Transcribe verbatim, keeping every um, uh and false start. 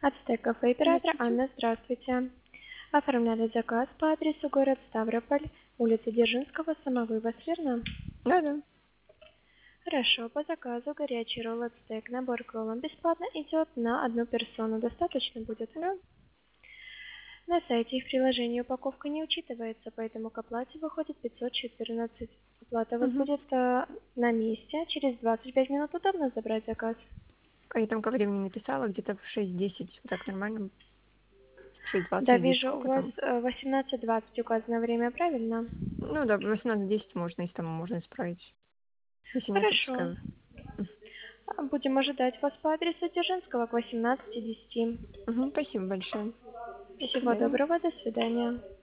Ацтек кафе, оператор Здравствуйте. Анна, здравствуйте. Оформляли заказ по адресу город Ставрополь, улица Дзержинского, самовывоз, верно? Да-да. Хорошо, по заказу горячий ролл ацтек, набор к роллам бесплатно идет на одну персону. Достаточно будет? Да. На сайте их приложения упаковка не учитывается, поэтому к оплате выходит пятьсот четырнадцать. Оплата у вас Мгм. будет э, на месте. Через двадцать пять минут удобно забрать заказ? А я там ко времени написала, где-то в шесть десять. Так нормально? шесть Да, двадцать здесь вижу, у сколько вас там? э, восемнадцать двадцать указано время, правильно? Ну да, восемнадцать десять можно, если там можно исправить. Если нет, то Хорошо. пускай. М. А, Будем ожидать вас по адресу Дзержинского к восемнадцати десяти. Мгм, спасибо большое. До Всего свидания. доброго, до свидания.